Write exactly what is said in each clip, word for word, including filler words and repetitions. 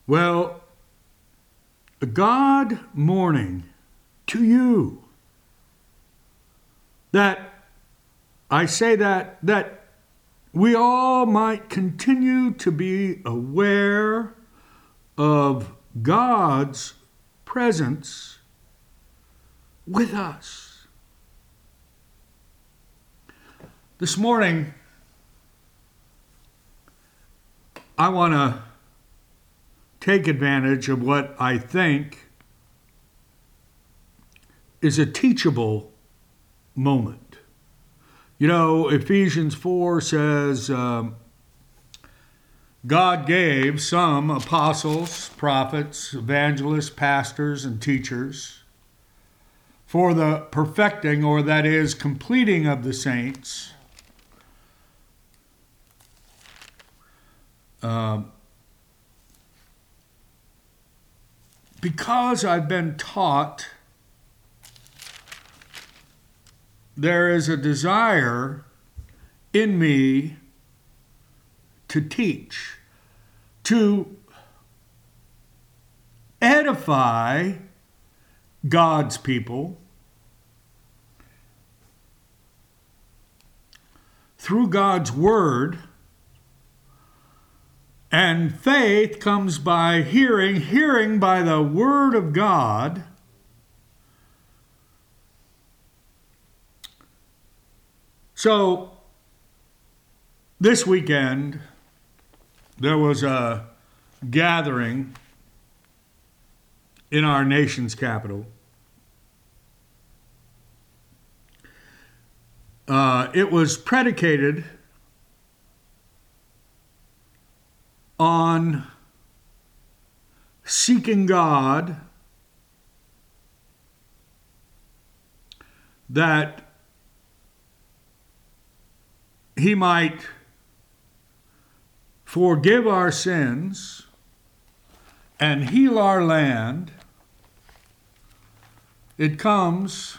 Well, God morning to you. That, I say that, that we all might continue to be aware of God's presence with us. This morning, I want to take advantage of what I think is a teachable moment. You know, Ephesians four says, um, God gave some apostles, prophets, evangelists, pastors, and teachers for the perfecting, or that is, completing of the saints, um, because I've been taught there is a desire in me to teach, to edify God's people through God's word. And faith comes by hearing, hearing by the word of God. So, this weekend, there was a gathering in our nation's capital. Uh, it was predicated on seeking God, that He might forgive our sins and heal our land. It comes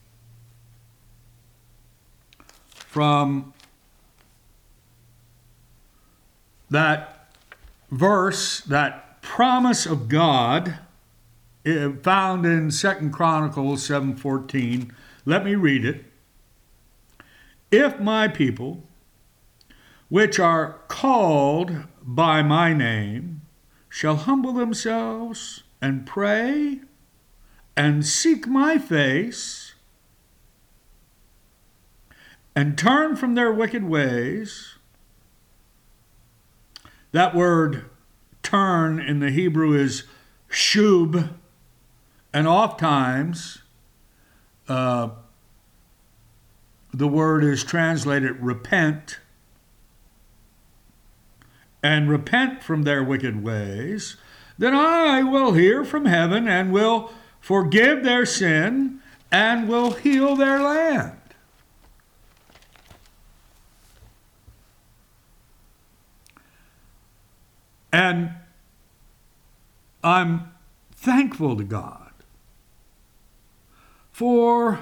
from that verse, that promise of God found in Second Chronicles seven fourteen. Let me read it. If my people, which are called by my name, shall humble themselves and pray and seek my face and turn from their wicked ways. That word turn in the Hebrew is shub, and oftentimes uh, the word is translated repent, and repent from their wicked ways, then I will hear from heaven and will forgive their sin and will heal their land. And I'm thankful to God for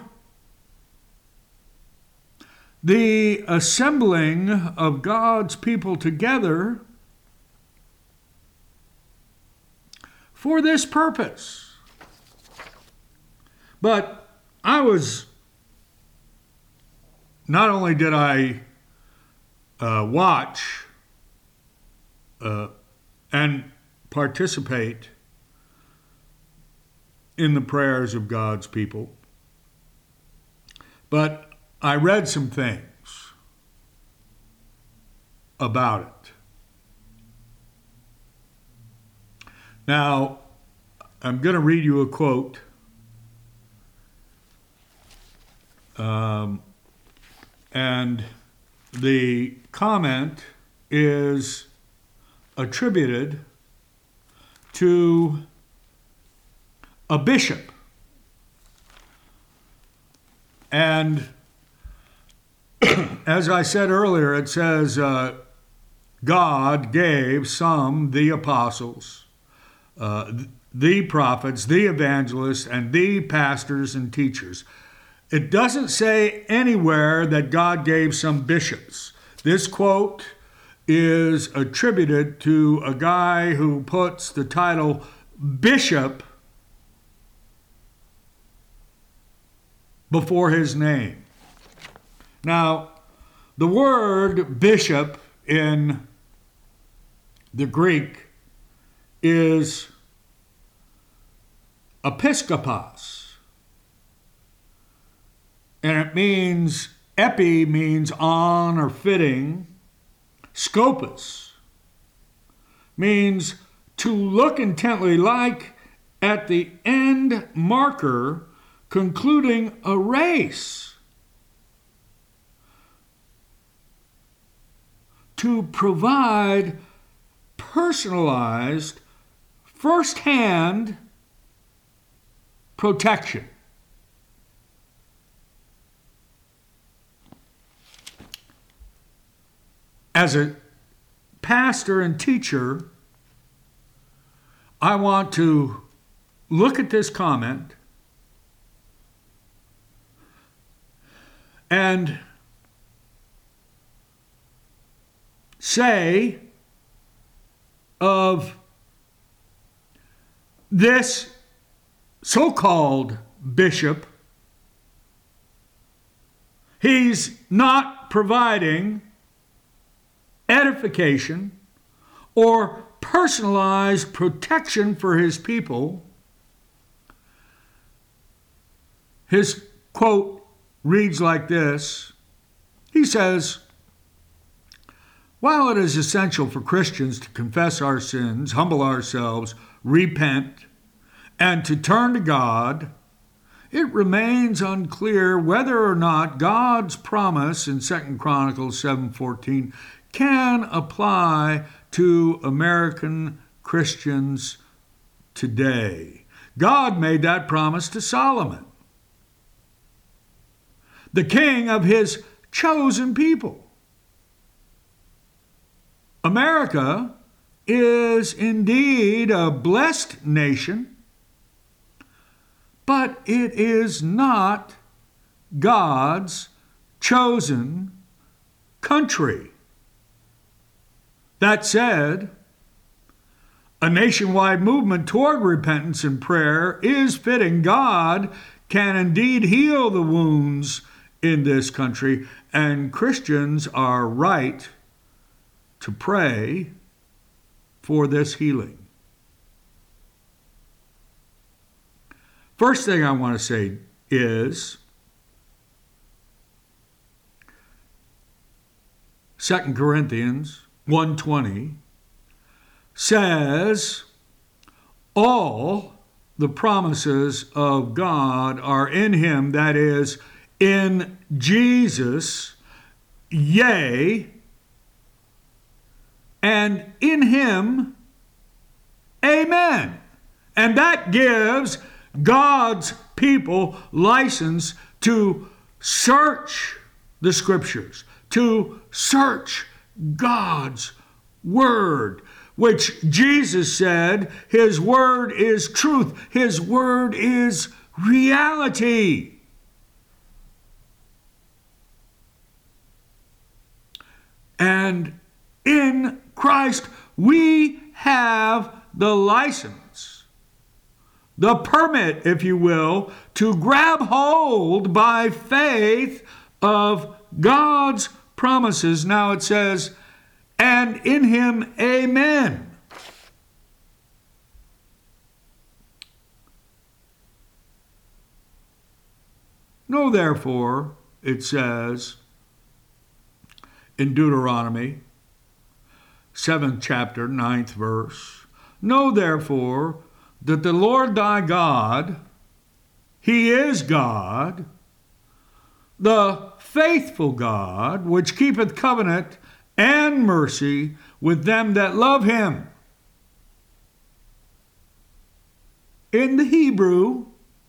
the assembling of God's people together for this purpose. But I was, not only did I uh, watch uh, and participate in the prayers of God's people, but I read some things about it. Now, I'm going to read you a quote. Um, and the comment is attributed to a bishop. And as I said earlier, it says, uh, God gave some, the apostles, uh, the prophets, the evangelists, and the pastors and teachers. It doesn't say anywhere that God gave some bishops. This quote is attributed to a guy who puts the title bishop before his name. Now, the word bishop in the Greek is episkopos, and it means, epi means on or fitting, scopus means to look intently, like at the end marker concluding a race. To provide personalized, first-hand protection. As a pastor and teacher, I want to look at this comment and say of this so-called bishop, he's not providing edification or personalized protection for his people. His quote reads like this. He says, "While it is essential for Christians to confess our sins, humble ourselves, repent, and to turn to God, it remains unclear whether or not God's promise in Second Chronicles seven fourteen can apply to American Christians today." God made that promise to Solomon, the king of his chosen people. America is indeed a blessed nation, but it is not God's chosen country. That said, a nationwide movement toward repentance and prayer is fitting. God can indeed heal the wounds in this country, and Christians are right to pray for this healing. First thing I want to say is Second Corinthians one twenty says, all the promises of God are in him, that is, in Jesus, yea, and in him, amen. And that gives God's people license to search the scriptures, to search God's word, which Jesus said, his word is truth, his word is reality. And in Christ, we have the license, the permit, if you will, to grab hold by faith of God's promises. Now it says, and in him, amen. Know therefore, it says in Deuteronomy, seventh chapter, ninth verse, know therefore that the Lord thy God, he is God, the faithful God, which keepeth covenant and mercy with them that love him. In the Hebrew,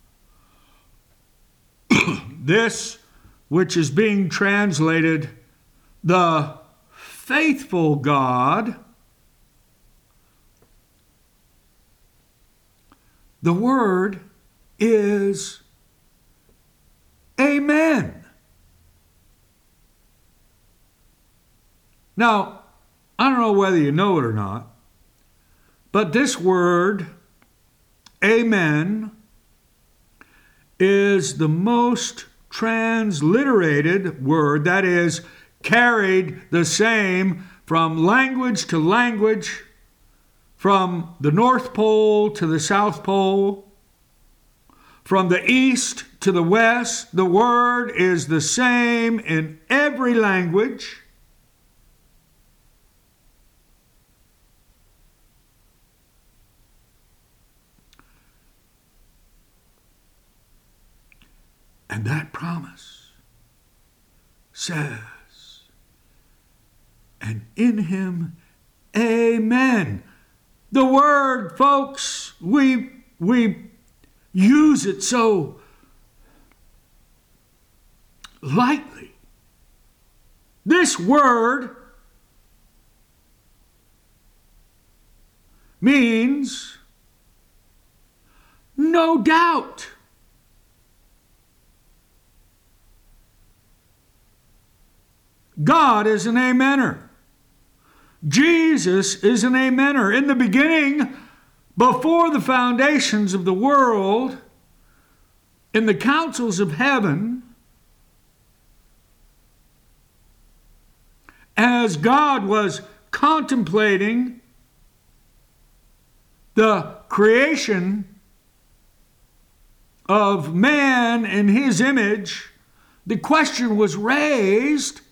this which is being translated the faithful God, the word is amen. Now, I don't know whether you know it or not, but this word, amen, is the most transliterated word, that is, carried the same from language to language, from the North Pole to the South Pole, from the East to the West. The word is the same in every language. And that promise says, and in him, amen. The word, folks, we, we use it so lightly. This word means no doubt. God is an amener. Jesus is an amener. In the beginning, before the foundations of the world, in the councils of heaven, as God was contemplating the creation of man in his image, the question was raised,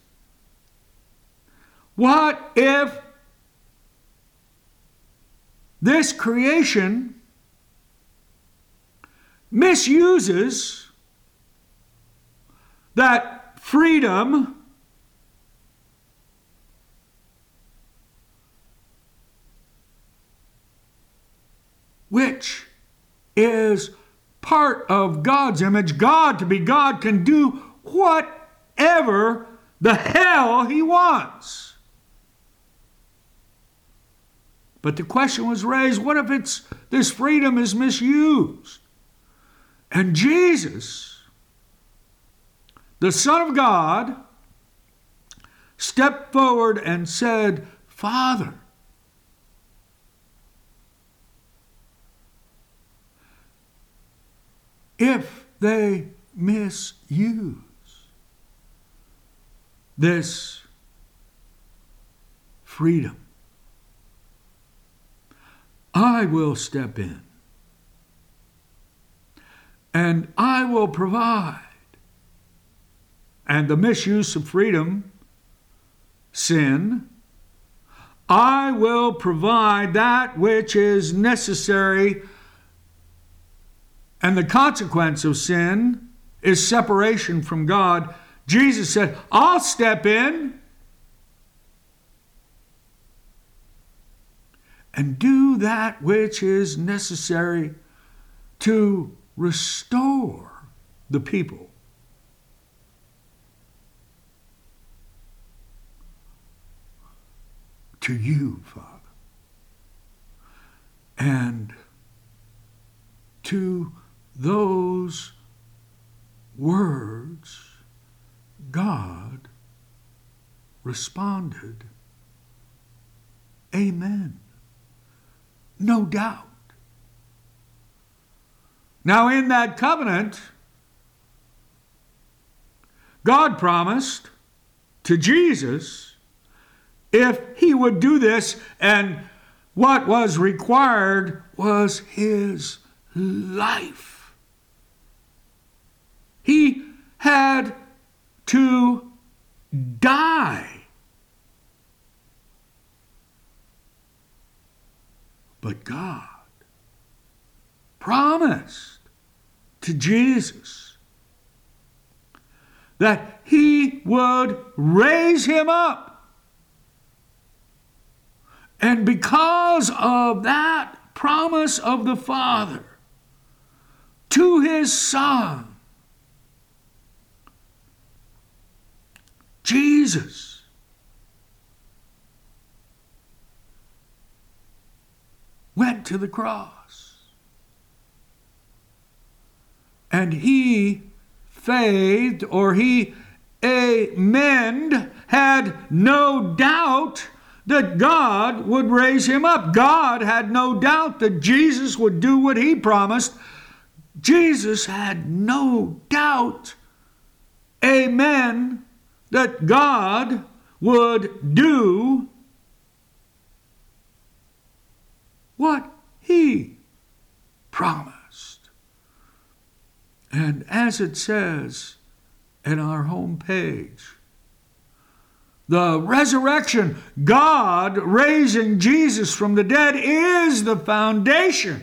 what if this creation misuses that freedom which is part of God's image? God, to be God, can do whatever the hell he wants. But the question was raised, what if it's this freedom is misused? And Jesus, the Son of God, stepped forward and said, Father, if they misuse this freedom, I will step in and I will provide. And the misuse of freedom, sin, I will provide that which is necessary. And the consequence of sin is separation from God. Jesus said, I'll step in and do that which is necessary to restore the people to you, Father, and to those words God responded, amen. No doubt. Now, in that covenant, God promised to Jesus if he would do this, and what was required was his life. He had to die. But God promised to Jesus that he would raise him up. And because of that promise of the Father to his Son, Jesus went to the cross. And he faithed, or he amened, had no doubt that God would raise him up. God had no doubt that Jesus would do what he promised. Jesus had no doubt, amen, that God would do what he promised. And as it says in our homepage, the resurrection, God raising Jesus from the dead, is the foundation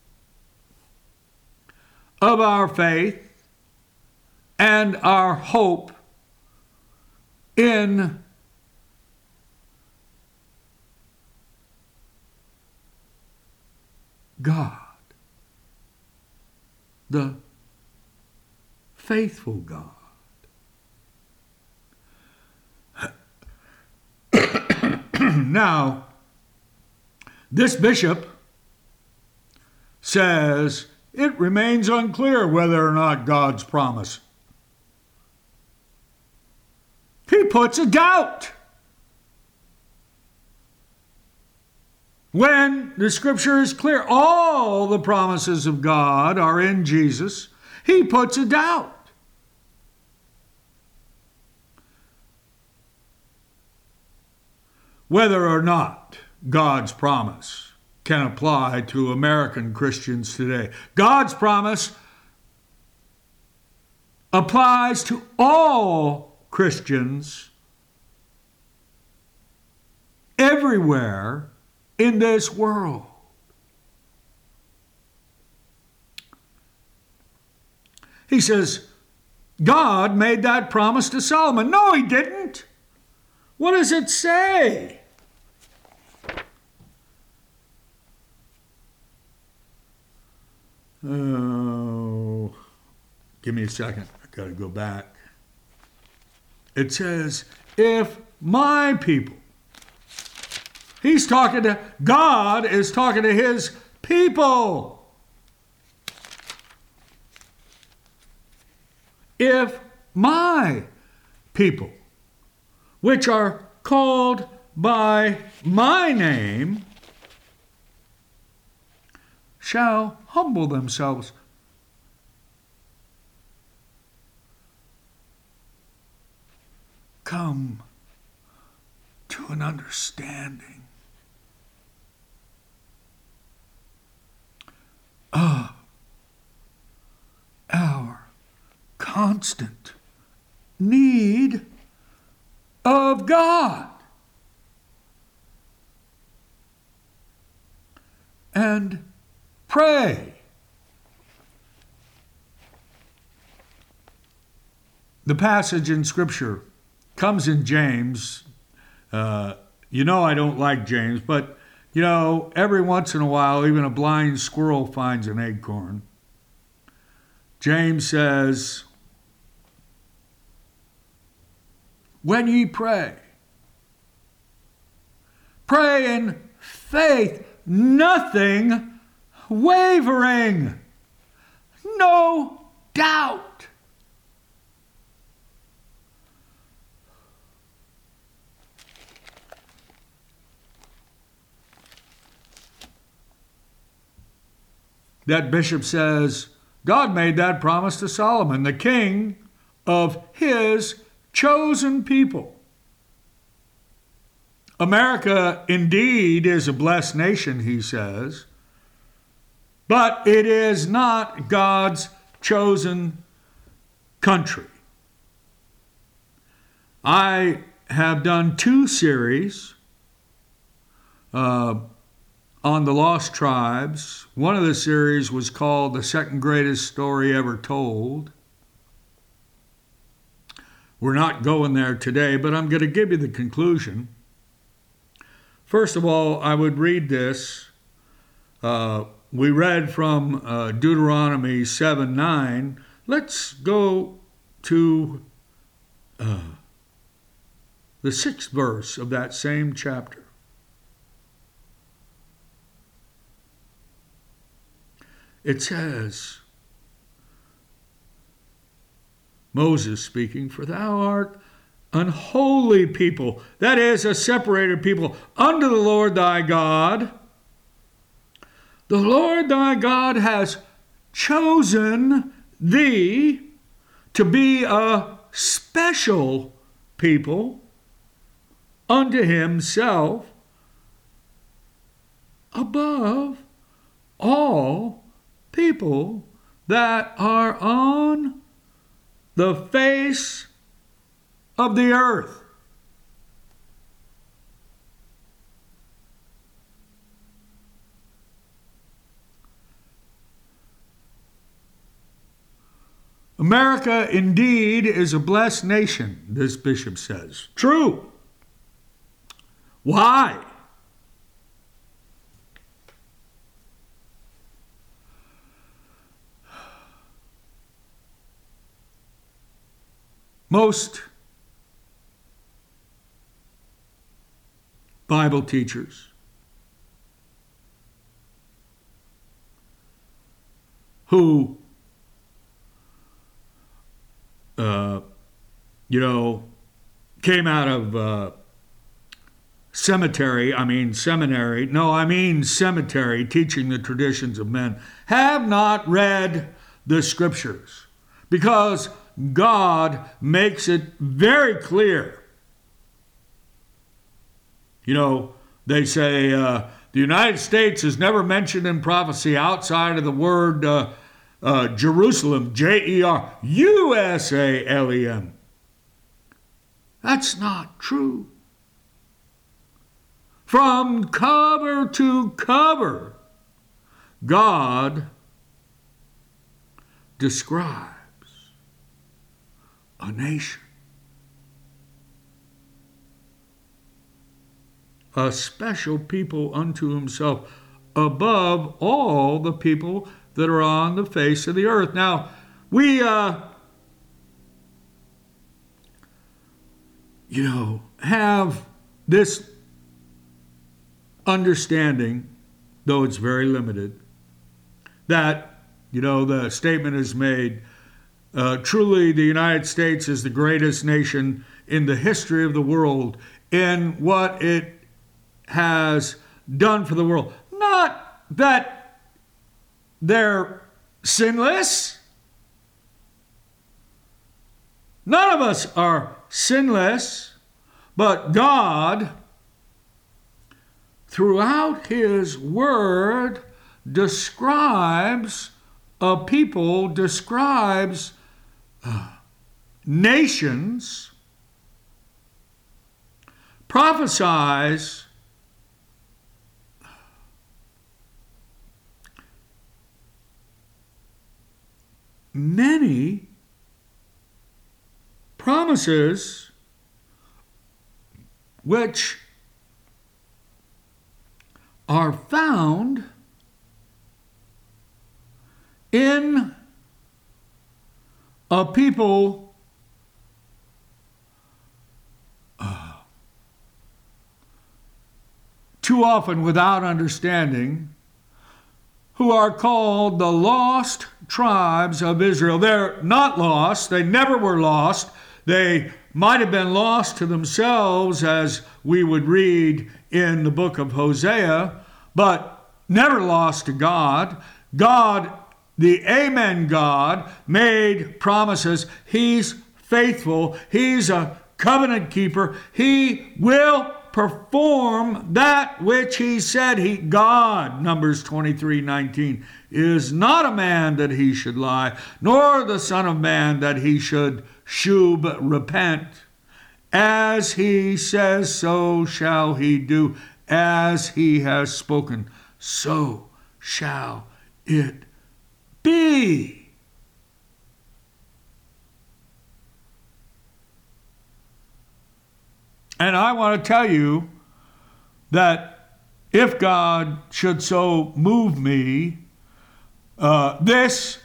of our faith and our hope in God, the faithful God. Now, this bishop says it remains unclear whether or not God's promise. He puts a doubt. When the scripture is clear, all the promises of God are in Jesus, he puts a doubt. Whether or not God's promise can apply to American Christians today. God's promise applies to all Christians everywhere in this world. He says, God made that promise to Solomon. No, he didn't. What does it say? Oh, give me a second. I got to go back. It says, if my people, he's talking to, God is talking to his people. If my people, which are called by my name, shall humble themselves. Come to an understanding of our constant need of God. And pray. The passage in Scripture comes in James. Uh, you know I don't like James, but, you know, every once in a while, even a blind squirrel finds an acorn. James says, when ye pray, pray in faith, nothing wavering, no doubt. That bishop says, God made that promise to Solomon, the king of his chosen people. America indeed is a blessed nation, he says, but it is not God's chosen country. I have done two series uh, on the Lost Tribes. One of the series was called The Second Greatest Story Ever Told. We're not going there today, but I'm going to give you the conclusion. First of all, I would read this. Uh, we read from uh, Deuteronomy seven nine. Let's go to uh, the sixth verse of that same chapter. It says, Moses speaking, for thou art unholy people, that is, a separated people, unto the Lord thy God. The Lord thy God has chosen thee to be a special people unto himself above all people that are on the face of the earth. America indeed is a blessed nation, this bishop says. True. Why? Most Bible teachers who, uh, you know, came out of uh, cemetery, I mean seminary, no, I mean cemetery, teaching the traditions of men, have not read the scriptures, because God makes it very clear. You know, they say uh, the United States is never mentioned in prophecy outside of the word uh, uh, Jerusalem, J E R U S A L E M. That's not true. From cover to cover, God describes a nation, a special people unto himself, above all the people that are on the face of the earth. Now, we, uh, you know, have this understanding, though it's very limited, that, you know, the statement is made, Uh, truly, the United States is the greatest nation in the history of the world in what it has done for the world. Not that they're sinless. None of us are sinless, but God, throughout his word, describes a people, describes Uh, nations, prophesies many promises which are found in a people uh, too often without understanding, who are called the lost tribes of Israel. They're not lost. They never were lost. They might have been lost to themselves, as we would read in the book of Hosea, but never lost to God. God, the Amen God, made promises. He's faithful. He's a covenant keeper. He will perform that which he said. He, God, Numbers twenty-three nineteen, is not a man that he should lie, nor the son of man that he should shub repent. As he says, so shall he do. As he has spoken, so shall it be. And I want to tell you that if God should so move me, uh, this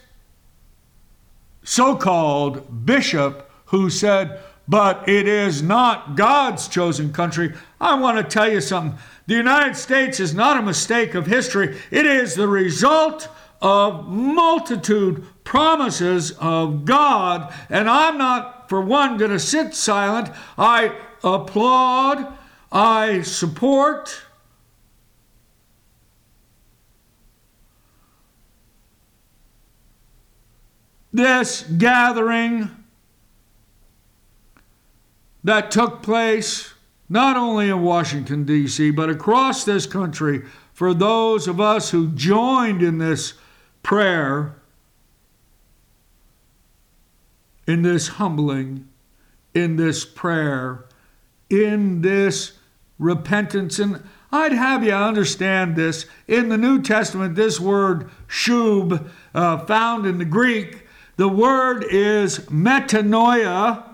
so-called bishop who said, but it is not God's chosen country, I want to tell you something. The United States is not a mistake of history. It is the result of multitude promises of God. And I'm not for one, going to sit silent. I applaud. I support. This gathering that took place not only in Washington, D C, but across this country for those of us who joined in this prayer, in this humbling, in this prayer, in this repentance. And I'd have you understand this. In the New Testament, this word shub, uh, found in the Greek, the word is metanoia.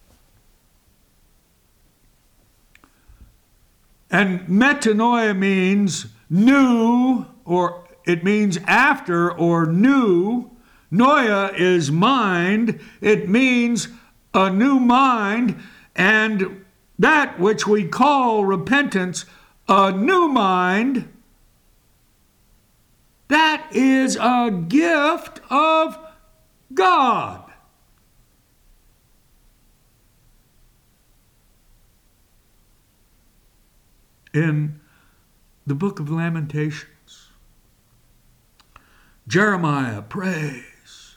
And metanoia means new, or it means after or new. Noia is mind. It means a new mind. And that which we call repentance, a new mind, that is a gift of God. In the book of Lamentations, Jeremiah prays,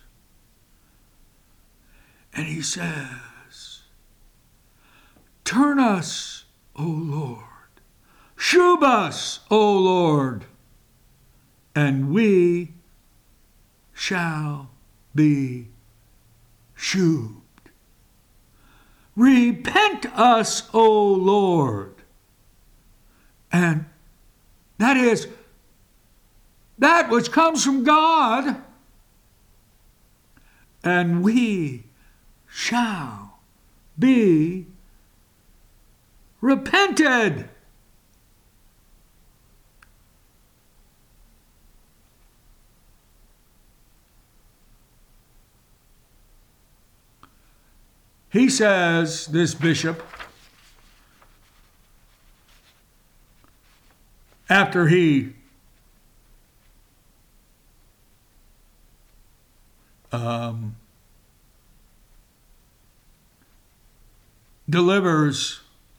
and he says, "Turn us, O Lord, shub us, O Lord, and we shall be shubed. Repent us, O Lord." And that is that which comes from God, and we shall be repented. He says, this bishop, after he um, delivers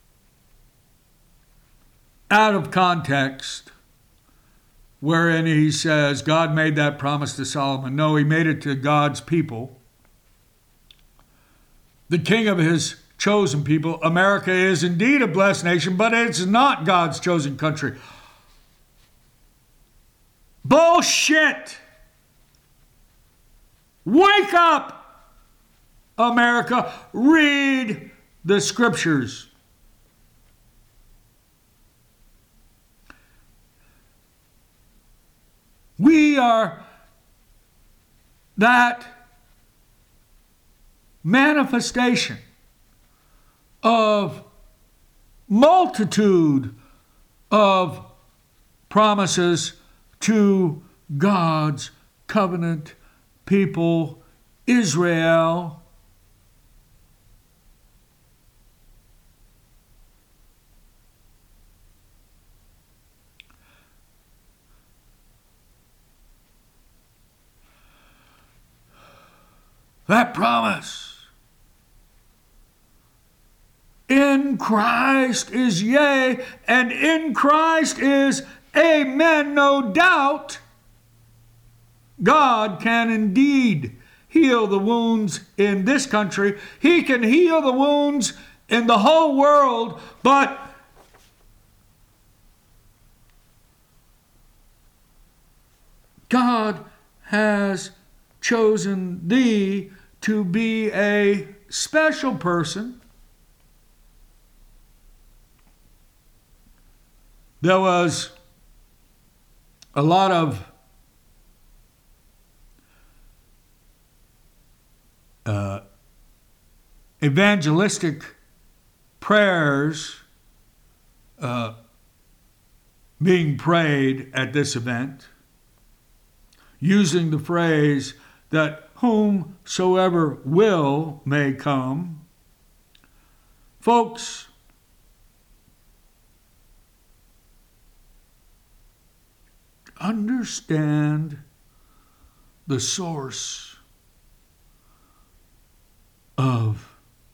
out of context, wherein he says God made that promise to Solomon. No, he made it to God's people, the king of his chosen people. America is indeed a blessed nation, but it's not God's chosen country. Bullshit! Wake up, America. Read the scriptures. We are that manifestation of multitude of promises to God's covenant people, Israel. That promise in Christ is yea, and in Christ is amen. No doubt, God can indeed heal the wounds in this country. He can heal the wounds in the whole world, but God has chosen thee to be a special person. There was a lot of uh, evangelistic prayers uh, being prayed at this event, using the phrase that whomsoever will may come. Folks, understand the source of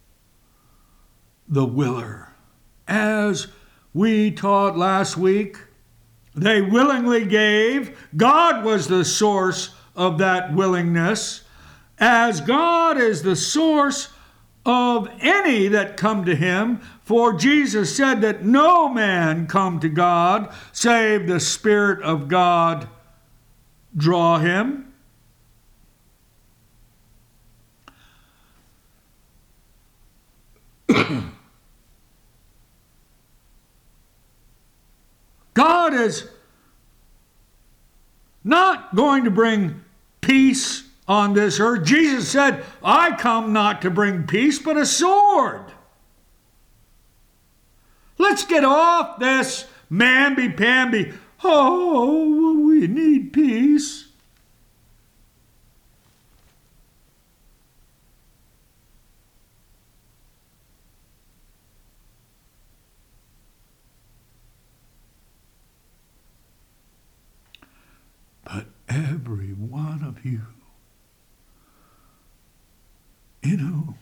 the willer. As we taught last week, they willingly gave. God was the source of that willingness. As God is the source of any that come to him, for Jesus said that no man come to God save the Spirit of God draw him. God is not going to bring peace on this earth. Jesus said, I come not to bring peace, but a sword. Let's get off this mamby-pamby. Oh, we need peace. But every one of you in whom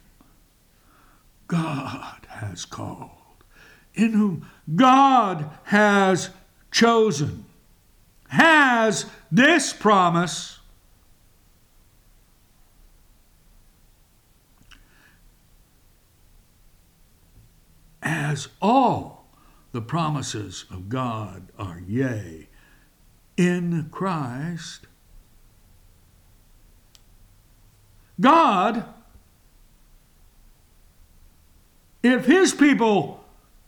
God has called, in whom God has chosen, has this promise, as all the promises of God are yea in Christ. God, if his people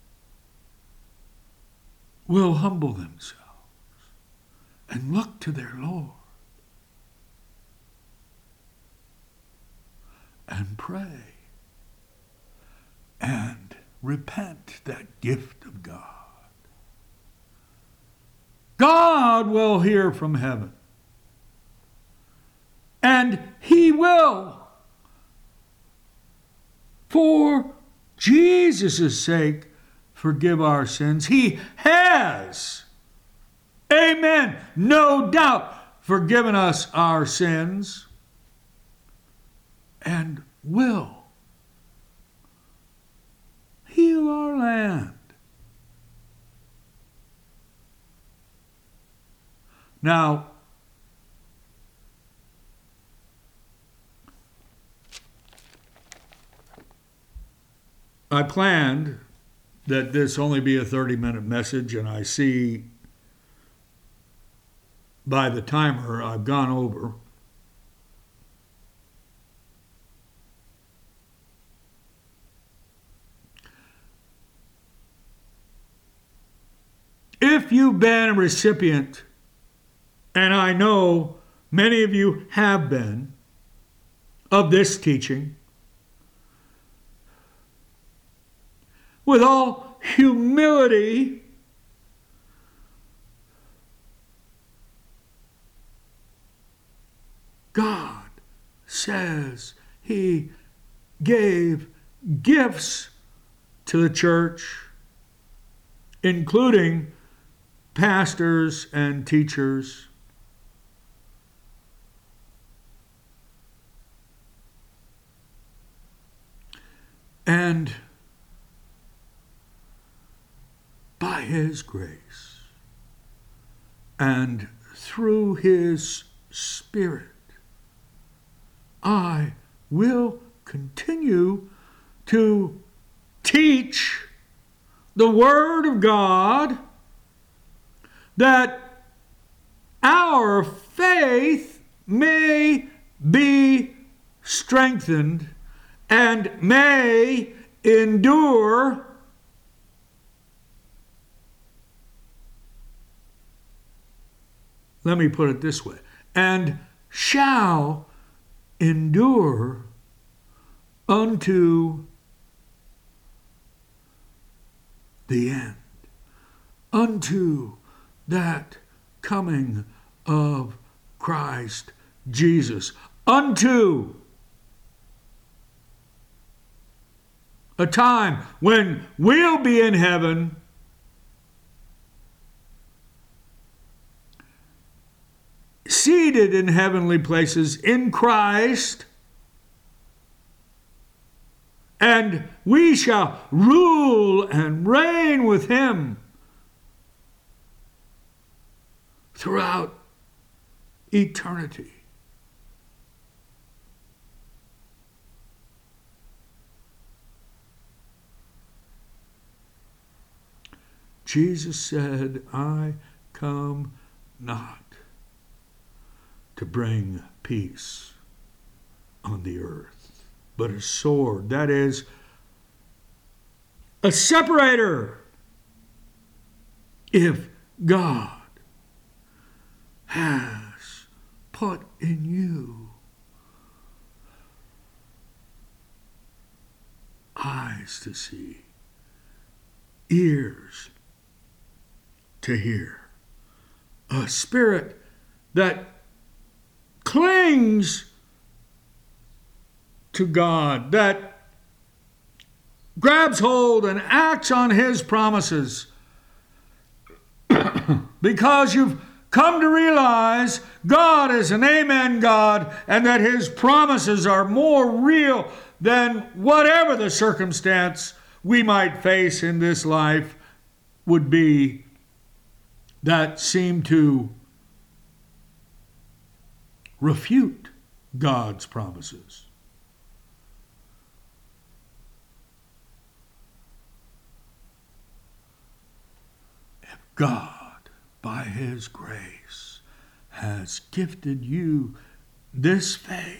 will humble themselves and look to their Lord and pray and repent, that gift of God, God will hear from heaven. And he will, for Jesus' sake, forgive our sins. He has, amen, no doubt, forgiven us our sins and will heal our land. Now, I planned that this only be a thirty-minute message, and I see by the timer I've gone over. If you've been a recipient, and I know many of you have been, of this teaching, with all humility, God says he gave gifts to the church, including pastors and teachers. And by his grace and through his Spirit, I will continue to teach the Word of God, that our faith may be strengthened and may endure Let me put it this way, and shall endure unto the end, unto that coming of Christ Jesus, unto a time when we'll be in heaven, seated in heavenly places in Christ, and we shall rule and reign with him throughout eternity. Jesus said, I come not to bring peace on the earth, but a sword, that is, a separator. If God has put in you eyes to see, ears to hear, a spirit that clings to God, that grabs hold and acts on his promises, because you've come to realize God is an amen God, and that his promises are more real than whatever the circumstance we might face in this life would be that seem to refute God's promises. If God, by his grace, has gifted you this faith,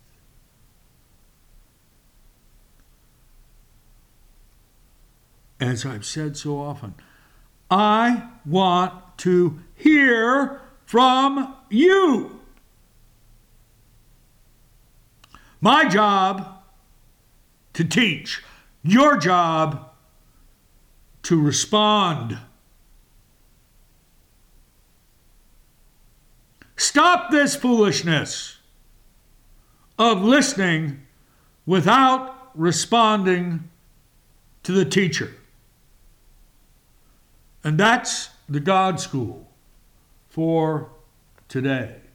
as I've said so often, I want to hear from you. My job to teach, your job to respond. Stop this foolishness of listening without responding to the teacher. And that's the God School for today.